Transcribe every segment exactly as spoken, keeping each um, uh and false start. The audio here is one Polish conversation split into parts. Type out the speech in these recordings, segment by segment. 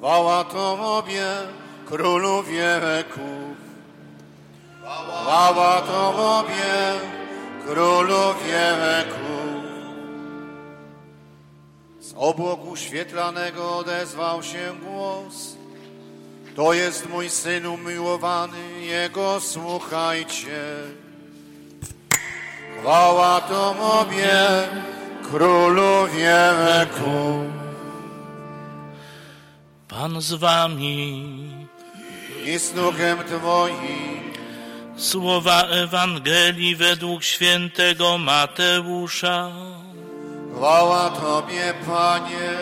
Chwała Tobie, Królu wieków. Chwała Tobie, Królu wieków. Z obłoku świetlanego odezwał się głos. To jest mój Syn umiłowany, Jego słuchajcie. Chwała Tobie, Królu wieków. Pan z wami I z duchem Twoim. Słowa Ewangelii według świętego Mateusza. Chwała Tobie, Panie.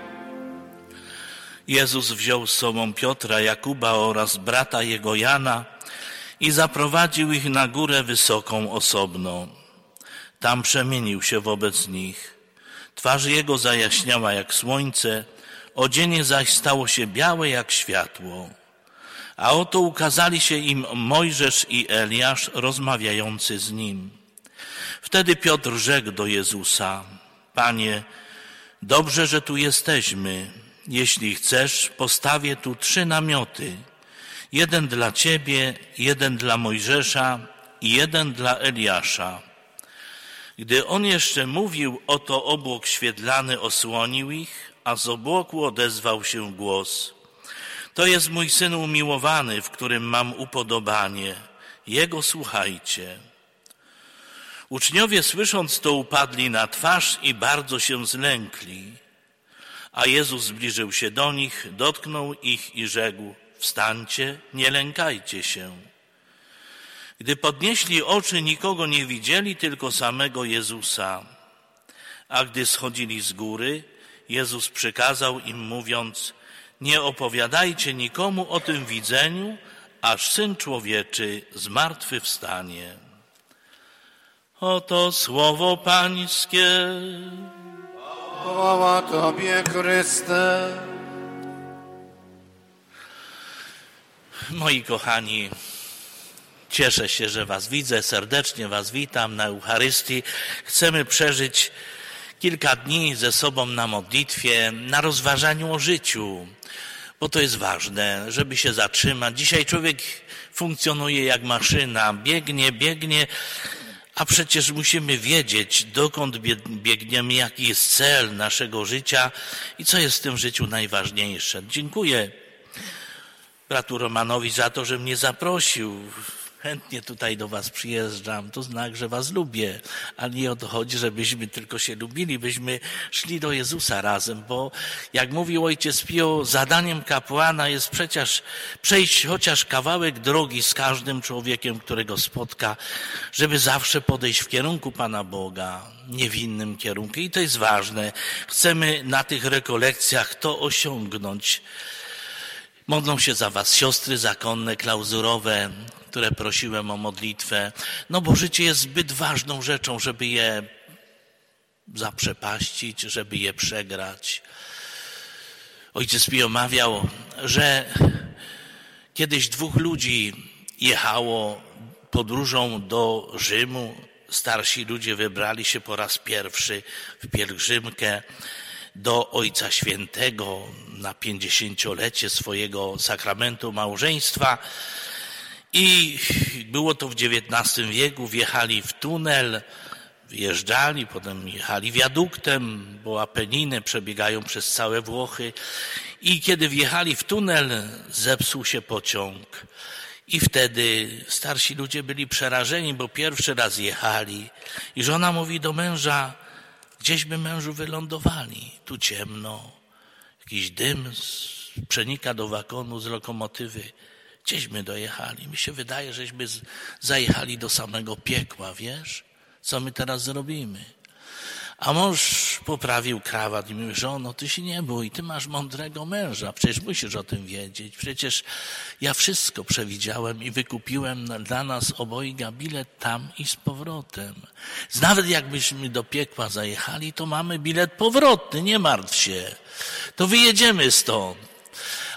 Jezus wziął z sobą Piotra, Jakuba oraz brata jego Jana i zaprowadził ich na górę wysoką osobną. Tam przemienił się wobec nich. Twarz jego zajaśniała jak słońce, odzienie zaś stało się białe jak światło. A oto ukazali się im Mojżesz i Eliasz rozmawiający z nim. Wtedy Piotr rzekł do Jezusa: Panie, dobrze, że tu jesteśmy. Jeśli chcesz, postawię tu trzy namioty. Jeden dla Ciebie, jeden dla Mojżesza i jeden dla Eliasza. Gdy on jeszcze mówił, oto obłok świetlany osłonił ich, a z obłoku odezwał się głos: To jest mój Syn umiłowany, w którym mam upodobanie. Jego słuchajcie. Uczniowie słysząc to upadli na twarz i bardzo się zlękli. A Jezus zbliżył się do nich, dotknął ich i rzekł: Wstańcie, nie lękajcie się. Gdy podnieśli oczy, nikogo nie widzieli, tylko samego Jezusa. A gdy schodzili z góry, Jezus przykazał im, mówiąc: Nie opowiadajcie nikomu o tym widzeniu, aż Syn Człowieczy zmartwychwstanie. Oto słowo Pańskie. Chwała Tobie, Chryste. Moi kochani, cieszę się, że Was widzę, serdecznie Was witam na Eucharystii. Chcemy przeżyć kilka dni ze sobą na modlitwie, na rozważaniu o życiu, bo to jest ważne, żeby się zatrzymać. Dzisiaj człowiek funkcjonuje jak maszyna, biegnie, biegnie, a przecież musimy wiedzieć, dokąd biegniemy, jaki jest cel naszego życia i co jest w tym życiu najważniejsze. Dziękuję bratu Romanowi za to, że mnie zaprosił. Chętnie tutaj do Was przyjeżdżam. To znak, że Was lubię. Ale nie o to chodzi, żebyśmy tylko się lubili, byśmy szli do Jezusa razem, bo jak mówił ojciec Pio, zadaniem kapłana jest przecież przejść chociaż kawałek drogi z każdym człowiekiem, którego spotka, żeby zawsze podejść w kierunku Pana Boga, nie w innym kierunku. I to jest ważne. Chcemy na tych rekolekcjach to osiągnąć. Modlą się za Was siostry zakonne, klauzurowe, które prosiłem o modlitwę. No bo życie jest zbyt ważną rzeczą, żeby je zaprzepaścić, żeby je przegrać. Ojciec Pio mawiał, że kiedyś dwóch ludzi jechało podróżą do Rzymu. Starsi ludzie wybrali się po raz pierwszy w pielgrzymkę do Ojca Świętego na pięćdziesięciolecie swojego sakramentu małżeństwa. I było to w dziewiętnastym wieku, wjechali w tunel, wjeżdżali, potem jechali wiaduktem, bo Apeniny przebiegają przez całe Włochy. I kiedy wjechali w tunel, zepsuł się pociąg. I wtedy starsi ludzie byli przerażeni, bo pierwszy raz jechali. I żona mówi do męża: gdzieśmy mężu wylądowali, tu ciemno, jakiś dym przenika do wagonu z lokomotywy. Gdzieśmy dojechali? Mi się wydaje, żeśmy zajechali do samego piekła, wiesz? Co my teraz zrobimy? A mąż poprawił krawat i mówi: żono, ty się nie bój, ty masz mądrego męża, przecież musisz o tym wiedzieć. Przecież ja wszystko przewidziałem i wykupiłem dla nas obojga bilet tam i z powrotem. Nawet jakbyśmy do piekła zajechali, to mamy bilet powrotny, nie martw się. To wyjedziemy stąd.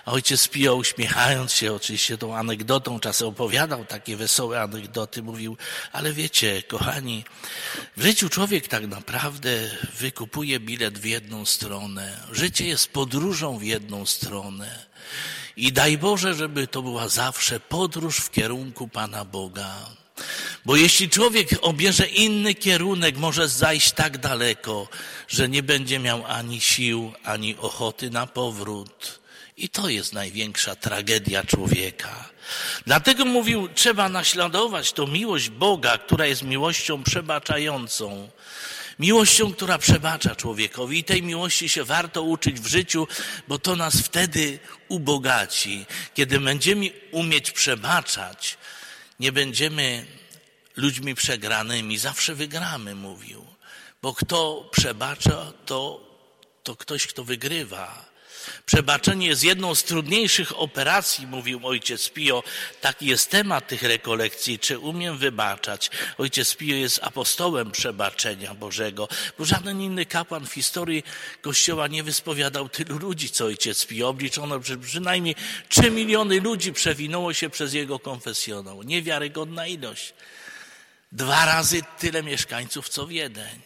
A ojciec Pio, uśmiechając się oczywiście tą anegdotą, czasem opowiadał takie wesołe anegdoty, mówił, ale wiecie, kochani, w życiu człowiek tak naprawdę wykupuje bilet w jedną stronę. Życie jest podróżą w jedną stronę. I daj Boże, żeby to była zawsze podróż w kierunku Pana Boga. Bo jeśli człowiek obierze inny kierunek, może zajść tak daleko, że nie będzie miał ani sił, ani ochoty na powrót. I to jest największa tragedia człowieka. Dlatego mówił, trzeba naśladować tą miłość Boga, która jest miłością przebaczającą. Miłością, która przebacza człowiekowi. I tej miłości się warto uczyć w życiu, bo to nas wtedy ubogaci. Kiedy będziemy umieć przebaczać, nie będziemy ludźmi przegranymi, zawsze wygramy, mówił. Bo kto przebacza, to, to ktoś, kto wygrywa. Przebaczenie jest jedną z trudniejszych operacji, mówił ojciec Pio. Taki jest temat tych rekolekcji, czy umiem wybaczać. Ojciec Pio jest apostołem przebaczenia Bożego, bo żaden inny kapłan w historii Kościoła nie wyspowiadał tylu ludzi, co ojciec Pio. Obliczono, że przynajmniej trzy miliony ludzi przewinęło się przez jego konfesjonał. Niewiarygodna ilość. Dwa razy tyle mieszkańców, co Wiedeń.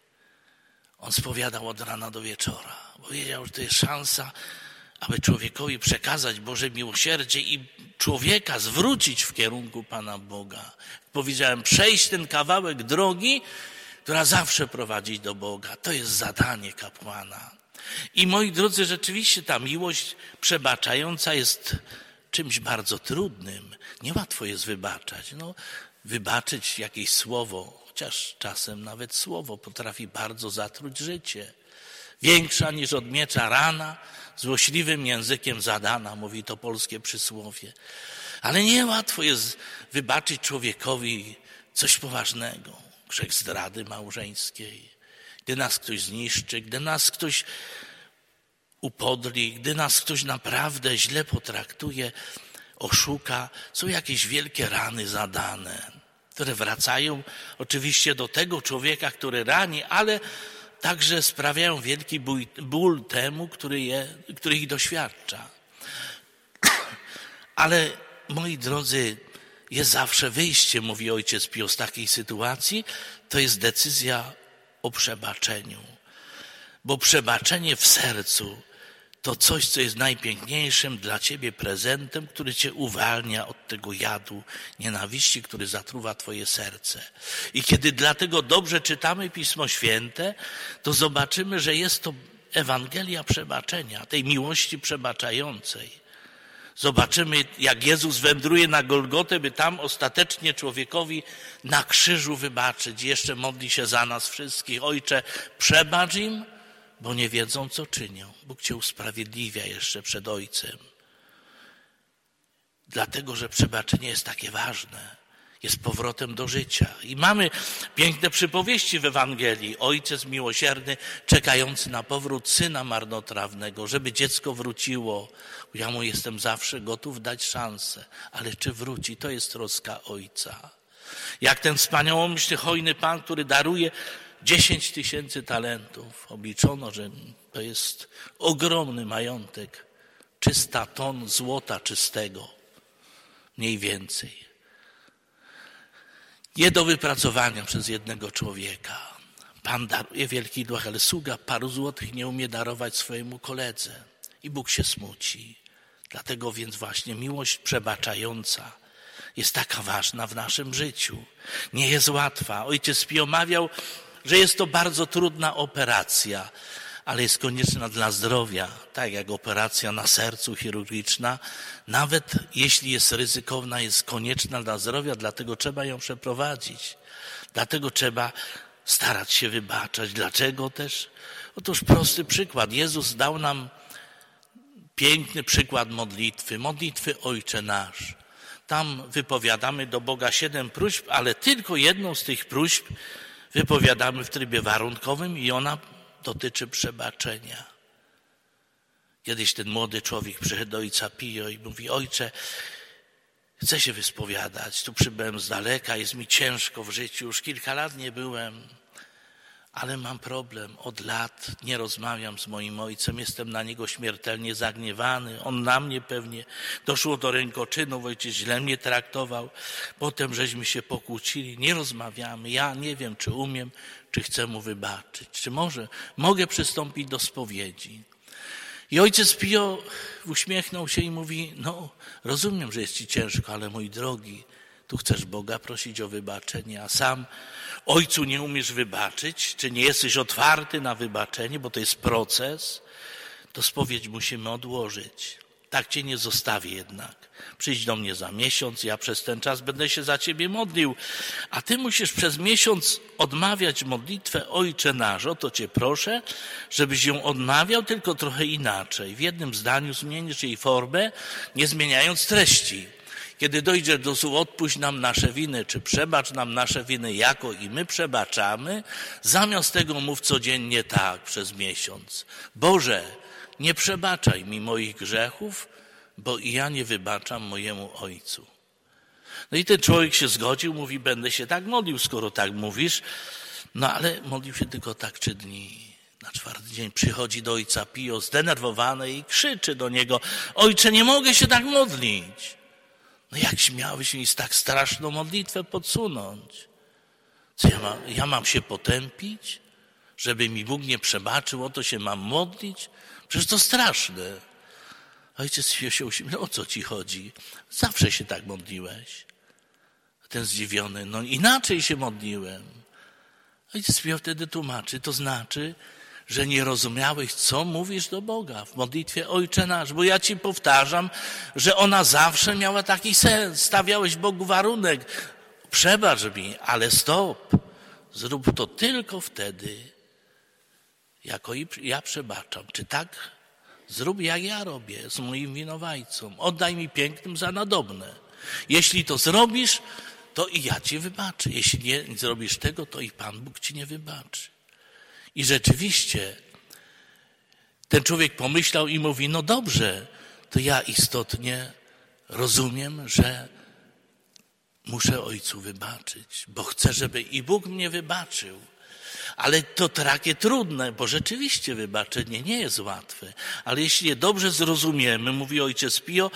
On spowiadał od rana do wieczora, bo wiedział, że to jest szansa, aby człowiekowi przekazać Boże miłosierdzie i człowieka zwrócić w kierunku Pana Boga. Powiedziałem, przejść ten kawałek drogi, która zawsze prowadzi do Boga. To jest zadanie kapłana. I moi drodzy, rzeczywiście ta miłość przebaczająca jest czymś bardzo trudnym. Niełatwo jest wybaczać. No, wybaczyć jakieś słowo, chociaż czasem nawet słowo potrafi bardzo zatruć życie. Większa niż od miecza rana, złośliwym językiem zadana, mówi to polskie przysłowie. Ale niełatwo jest wybaczyć człowiekowi coś poważnego. Grzech zdrady małżeńskiej, gdy nas ktoś zniszczy, gdy nas ktoś upodli, gdy nas ktoś naprawdę źle potraktuje, oszuka, są jakieś wielkie rany zadane, które wracają oczywiście do tego człowieka, który rani, ale także sprawiają wielki ból, ból temu, który, je, który ich doświadcza. Ale moi drodzy, jest zawsze wyjście, mówi ojciec Pio, z takiej sytuacji, to jest decyzja o przebaczeniu. Bo przebaczenie w sercu to coś, co jest najpiękniejszym dla ciebie prezentem, który cię uwalnia od tego jadu nienawiści, który zatruwa twoje serce. I kiedy dlatego dobrze czytamy Pismo Święte, to zobaczymy, że jest to Ewangelia przebaczenia, tej miłości przebaczającej. Zobaczymy, jak Jezus wędruje na Golgotę, by tam ostatecznie człowiekowi na krzyżu wybaczyć. Jeszcze modli się za nas wszystkich. Ojcze, przebacz im, bo nie wiedzą, co czynią. Bóg cię usprawiedliwia jeszcze przed Ojcem. Dlatego, że przebaczenie jest takie ważne. Jest powrotem do życia. I mamy piękne przypowieści w Ewangelii. Ojciec miłosierny, czekający na powrót syna marnotrawnego, żeby dziecko wróciło. Ja mu jestem zawsze gotów dać szansę. Ale czy wróci? To jest troska Ojca. Jak ten wspaniałomyślny, hojny Pan, który daruje dziesięć tysięcy talentów. Obliczono, że to jest ogromny majątek. trzysta ton złota czystego. Mniej więcej. Nie do wypracowania przez jednego człowieka. Pan daruje wielki dług, ale sługa paru złotych nie umie darować swojemu koledze. I Bóg się smuci. Dlatego więc właśnie miłość przebaczająca jest taka ważna w naszym życiu. Nie jest łatwa. Ojciec Pio mawiał, że jest to bardzo trudna operacja, ale jest konieczna dla zdrowia, tak jak operacja na sercu chirurgiczna. Nawet jeśli jest ryzykowna, jest konieczna dla zdrowia, dlatego trzeba ją przeprowadzić. Dlatego trzeba starać się wybaczać. Dlaczego też? Otóż prosty przykład. Jezus dał nam piękny przykład modlitwy. Modlitwy Ojcze Nasz. Tam wypowiadamy do Boga siedem próśb, ale tylko jedną z tych próśb wypowiadamy w trybie warunkowym i ona dotyczy przebaczenia. Kiedyś ten młody człowiek przyszedł do ojca Pio i mówi: Ojcze, chcę się wyspowiadać, tu przybyłem z daleka, jest mi ciężko w życiu, już kilka lat nie byłem, ale mam problem. Od lat nie rozmawiam z moim ojcem, jestem na niego śmiertelnie zagniewany, on na mnie pewnie. Doszło do rękoczynów, ojciec źle mnie traktował, potem żeśmy się pokłócili, nie rozmawiamy. Ja nie wiem, czy umiem, czy chcę mu wybaczyć, czy może mogę przystąpić do spowiedzi. I ojciec Pio uśmiechnął się i mówi, no rozumiem, że jest ci ciężko, ale mój drogi, tu chcesz Boga prosić o wybaczenie, a sam ojcu nie umiesz wybaczyć, czy nie jesteś otwarty na wybaczenie, bo to jest proces, to spowiedź musimy odłożyć. Tak cię nie zostawię jednak. Przyjdź do mnie za miesiąc, ja przez ten czas będę się za ciebie modlił, a ty musisz przez miesiąc odmawiać modlitwę Ojcze Nasz. O to cię proszę, żebyś ją odmawiał, tylko trochę inaczej. W jednym zdaniu zmienisz jej formę, nie zmieniając treści. Kiedy dojdzie do słów odpuść nam nasze winy, czy przebacz nam nasze winy, jako i my przebaczamy, zamiast tego mów codziennie tak przez miesiąc. Boże, nie przebaczaj mi moich grzechów, bo i ja nie wybaczam mojemu ojcu. No i ten człowiek się zgodził, mówi, będę się tak modlił, skoro tak mówisz. No ale modlił się tylko tak trzy dni. Na czwarty dzień przychodzi do ojca Pio zdenerwowany i krzyczy do niego, ojcze, nie mogę się tak modlić. No jak śmiałeś mi tak straszną modlitwę podsunąć? Co ja mam, ja mam się potępić? Żeby mi Bóg nie przebaczył, o to się mam modlić? Przecież to straszne. Ojciec się uśmiechnął, o co ci chodzi? Zawsze się tak modliłeś. Ten zdziwiony, no inaczej się modliłem. Ojciec Pio wtedy tłumaczy, to znaczy, że nie rozumiałeś, co mówisz do Boga w modlitwie Ojcze Nasz, bo ja ci powtarzam, że ona zawsze miała taki sens. Stawiałeś Bogu warunek, przebacz mi, ale stop, zrób to tylko wtedy, jako ja przebaczam. Czy tak? Zrób jak ja robię z moim winowajcą. Oddaj mi pięknym za nadobne. Jeśli to zrobisz, to i ja ci wybaczę. Jeśli nie zrobisz tego, to i Pan Bóg ci nie wybaczy. I rzeczywiście ten człowiek pomyślał i mówi, no dobrze, to ja istotnie rozumiem, że muszę ojcu wybaczyć, bo chcę, żeby i Bóg mnie wybaczył. Ale to takie trudne, bo rzeczywiście wybaczenie nie jest łatwe. Ale jeśli je dobrze zrozumiemy, mówi ojciec Pio,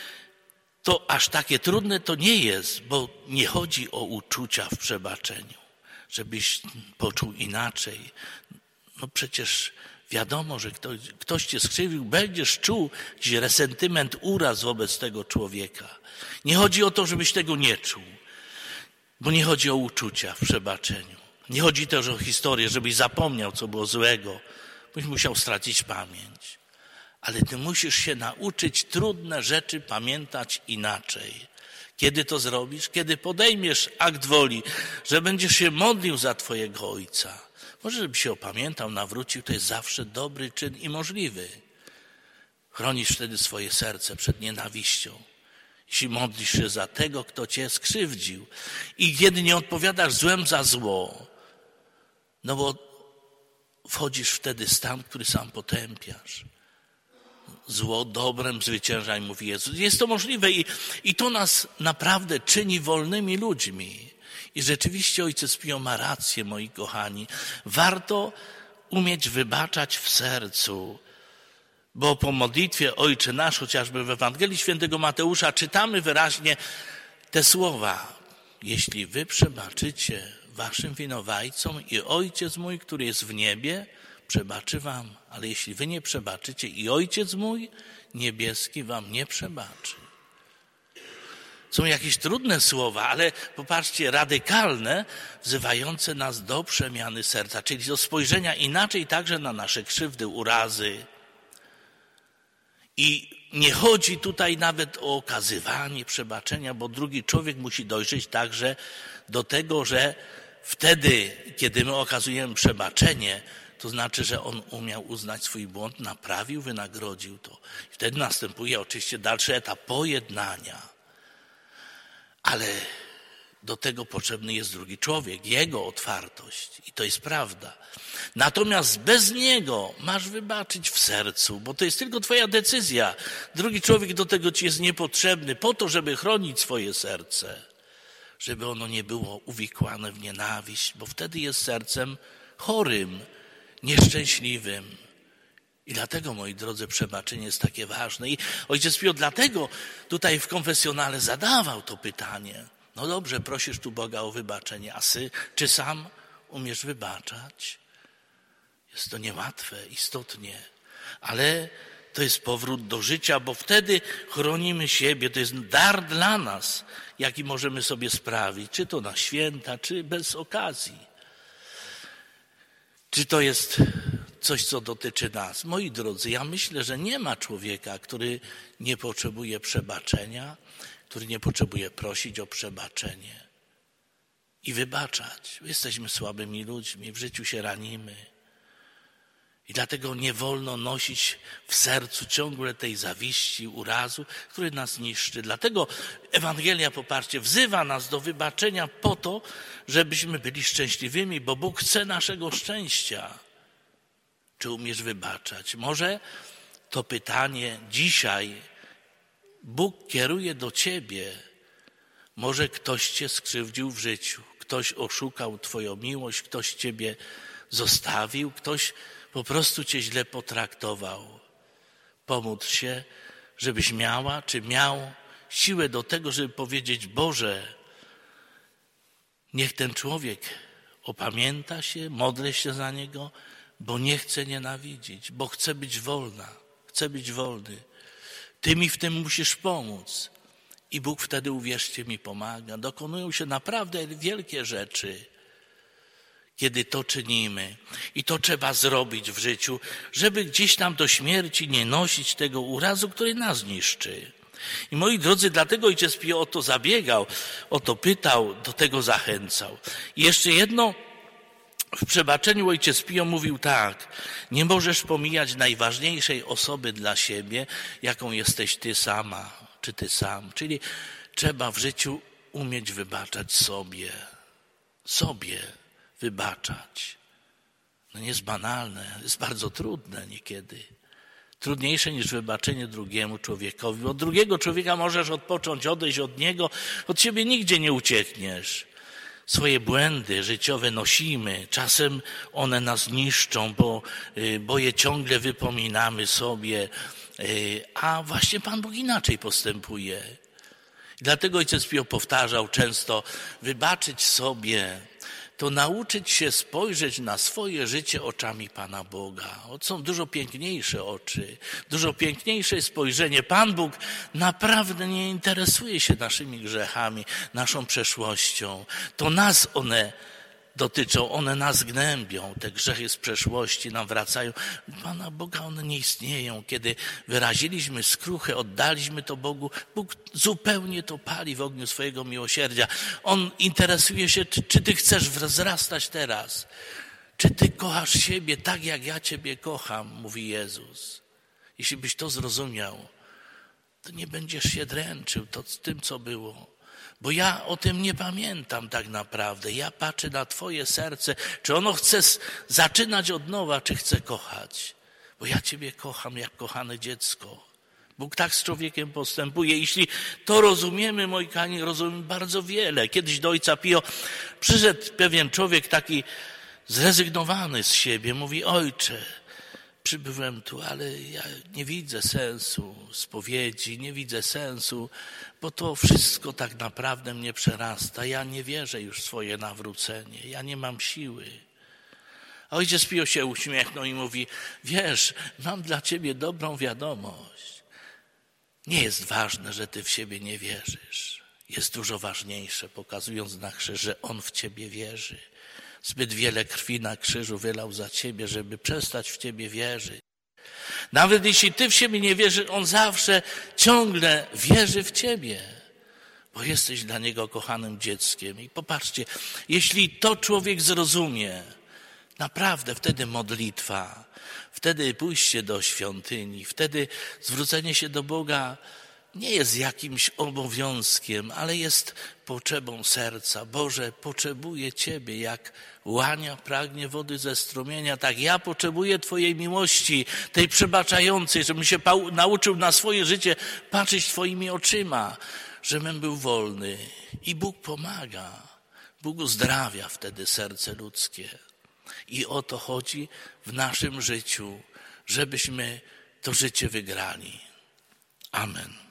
to aż takie trudne to nie jest, bo nie chodzi o uczucia w przebaczeniu, żebyś poczuł inaczej. No przecież wiadomo, że ktoś, ktoś cię skrzywdził, będziesz czuł jakiś resentyment, uraz wobec tego człowieka. Nie chodzi o to, żebyś tego nie czuł, bo nie chodzi o uczucia w przebaczeniu. Nie chodzi też o historię, żebyś zapomniał, co było złego, byś musiał stracić pamięć. Ale ty musisz się nauczyć trudne rzeczy pamiętać inaczej. Kiedy to zrobisz? Kiedy podejmiesz akt woli, że będziesz się modlił za twojego ojca. Może, żeby się opamiętał, nawrócił, to jest zawsze dobry czyn i możliwy. Chronisz wtedy swoje serce przed nienawiścią. Jeśli modlisz się za tego, kto cię skrzywdził. I kiedy nie odpowiadasz złem za zło, no bo wchodzisz wtedy w stan, który sam potępiasz. Zło dobrem zwyciężaj, mówi Jezus. Jest to możliwe i, i to nas naprawdę czyni wolnymi ludźmi. I rzeczywiście ojciec Pio ma rację, moi kochani. Warto umieć wybaczać w sercu, bo po modlitwie Ojcze Nasz, chociażby w Ewangelii Świętego Mateusza, czytamy wyraźnie te słowa. Jeśli wy przebaczycie waszym winowajcom i Ojciec mój, który jest w niebie, przebaczy wam. Ale jeśli wy nie przebaczycie i Ojciec mój niebieski wam nie przebaczy. Są jakieś trudne słowa, ale popatrzcie, radykalne, wzywające nas do przemiany serca, czyli do spojrzenia inaczej także na nasze krzywdy, urazy. I nie chodzi tutaj nawet o okazywanie przebaczenia, bo drugi człowiek musi dojrzeć także do tego, że wtedy, kiedy my okazujemy przebaczenie, to znaczy, że on umiał uznać swój błąd, naprawił, wynagrodził to. I wtedy następuje oczywiście dalszy etap pojednania. Ale do tego potrzebny jest drugi człowiek, jego otwartość. I to jest prawda. Natomiast bez niego masz wybaczyć w sercu, bo to jest tylko twoja decyzja. Drugi człowiek do tego ci jest niepotrzebny po to, żeby chronić swoje serce. Żeby ono nie było uwikłane w nienawiść, bo wtedy jest sercem chorym, nieszczęśliwym. I dlatego, moi drodzy, przebaczenie jest takie ważne. I ojciec Pio dlatego tutaj w konfesjonale zadawał to pytanie. No dobrze, prosisz tu Boga o wybaczenie, a sy, czy sam umiesz wybaczać? Jest to niełatwe, istotnie, ale to jest powrót do życia, bo wtedy chronimy siebie. To jest dar dla nas, jaki możemy sobie sprawić, czy to na święta, czy bez okazji. Czy to jest coś, co dotyczy nas? Moi drodzy, ja myślę, że nie ma człowieka, który nie potrzebuje przebaczenia, który nie potrzebuje prosić o przebaczenie i wybaczać. Jesteśmy słabymi ludźmi, w życiu się ranimy. I dlatego nie wolno nosić w sercu ciągle tej zawiści, urazu, który nas niszczy. Dlatego Ewangelia, popatrzcie, wzywa nas do wybaczenia po to, żebyśmy byli szczęśliwymi, bo Bóg chce naszego szczęścia. Czy umiesz wybaczać? Może to pytanie dzisiaj Bóg kieruje do ciebie. Może ktoś cię skrzywdził w życiu, ktoś oszukał twoją miłość, ktoś ciebie zostawił, ktoś po prostu cię źle potraktował. Pomódl się, żebyś miała, czy miał siłę do tego, żeby powiedzieć: Boże, niech ten człowiek opamięta się, modlę się za niego, bo nie chcę nienawidzić, bo chcę być wolna, chcę być wolny. Ty mi w tym musisz pomóc. I Bóg wtedy, uwierzcie mi, pomaga. Dokonują się naprawdę wielkie rzeczy, kiedy to czynimy. I to trzeba zrobić w życiu, żeby gdzieś tam do śmierci nie nosić tego urazu, który nas niszczy. I moi drodzy, dlatego ojciec Pio o to zabiegał, o to pytał, do tego zachęcał. I jeszcze jedno, w przebaczeniu ojciec Pio mówił tak: nie możesz pomijać najważniejszej osoby dla siebie, jaką jesteś ty sama, czy ty sam. Czyli trzeba w życiu umieć wybaczać sobie. Sobie wybaczać. No nie jest banalne, jest bardzo trudne niekiedy. Trudniejsze niż wybaczenie drugiemu człowiekowi. Od drugiego człowieka możesz odpocząć, odejść od niego. Od siebie nigdzie nie uciekniesz. Swoje błędy życiowe nosimy. Czasem one nas niszczą, bo, bo je ciągle wypominamy sobie. A właśnie Pan Bóg inaczej postępuje. Dlatego ojciec Pio powtarzał często: wybaczyć sobie to nauczyć się spojrzeć na swoje życie oczami Pana Boga. To są dużo piękniejsze oczy, dużo piękniejsze spojrzenie. Pan Bóg naprawdę nie interesuje się naszymi grzechami, naszą przeszłością. To nas one dotyczą, one nas gnębią. Te grzechy z przeszłości nam wracają. Pana Boga one nie istnieją. Kiedy wyraziliśmy skruchę, oddaliśmy to Bogu, Bóg zupełnie to pali w ogniu swojego miłosierdzia. On interesuje się, czy, czy ty chcesz wzrastać teraz. Czy ty kochasz siebie tak, jak ja ciebie kocham, mówi Jezus. Jeśli byś to zrozumiał, to nie będziesz się dręczył to z tym, co było. Bo ja o tym nie pamiętam tak naprawdę. Ja patrzę na twoje serce, czy ono chce zaczynać od nowa, czy chce kochać. Bo ja ciebie kocham jak kochane dziecko. Bóg tak z człowiekiem postępuje. Jeśli to rozumiemy, moi kochani, rozumiemy bardzo wiele. Kiedyś do ojca Pio przyszedł pewien człowiek taki zrezygnowany z siebie. Mówi: ojcze, przybyłem tu, ale ja nie widzę sensu spowiedzi, nie widzę sensu, bo to wszystko tak naprawdę mnie przerasta. Ja nie wierzę już w swoje nawrócenie, ja nie mam siły. A ojciec Pio się uśmiechnął i mówi: wiesz, mam dla ciebie dobrą wiadomość. Nie jest ważne, że ty w siebie nie wierzysz. Jest dużo ważniejsze, pokazując na krzyż, że on w ciebie wierzy. Zbyt wiele krwi na krzyżu wylał za ciebie, żeby przestać w ciebie wierzyć. Nawet jeśli ty w siebie nie wierzysz, on zawsze, ciągle wierzy w ciebie, bo jesteś dla niego kochanym dzieckiem. I popatrzcie, jeśli to człowiek zrozumie, naprawdę wtedy modlitwa, wtedy pójście do świątyni, wtedy zwrócenie się do Boga nie jest jakimś obowiązkiem, ale jest potrzebą serca. Boże, potrzebuję Ciebie, jak łania pragnie wody ze strumienia, tak ja potrzebuję Twojej miłości, tej przebaczającej, żebym się nauczył na swoje życie patrzeć Twoimi oczyma, żebym był wolny. I Bóg pomaga. Bóg uzdrawia wtedy serce ludzkie. I o to chodzi w naszym życiu, żebyśmy to życie wygrali. Amen.